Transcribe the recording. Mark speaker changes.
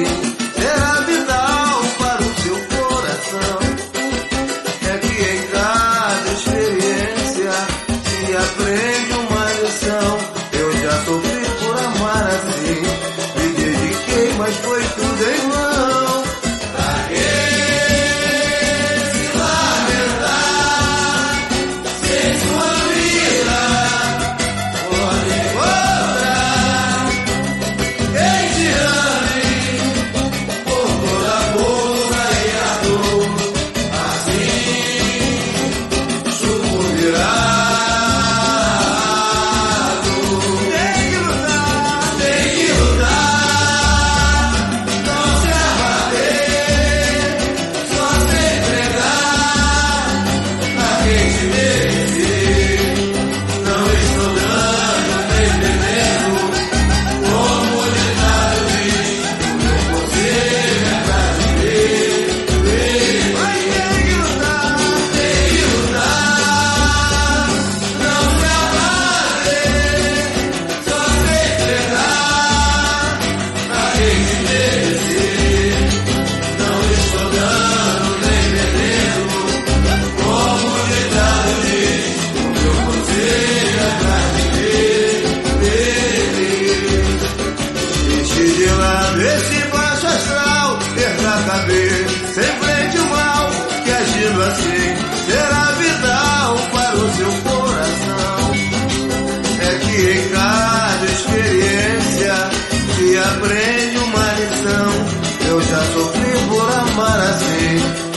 Speaker 1: assim será vital para o seu coração. É que em cada experiência se aprende uma lição. Eu já sofri por amar assim, me dediquei, mas foi tudo em vão. Pra que se lamentar se sua vida pode encontrar quem te ame por toda a força e a dor, assim sucumbirá. Esse baixo astral, erra cabeça, sem frente o mal, que agindo assim será vital para o seu coração. É que em cada experiência se aprende uma lição. Eu já sofri por amar assim.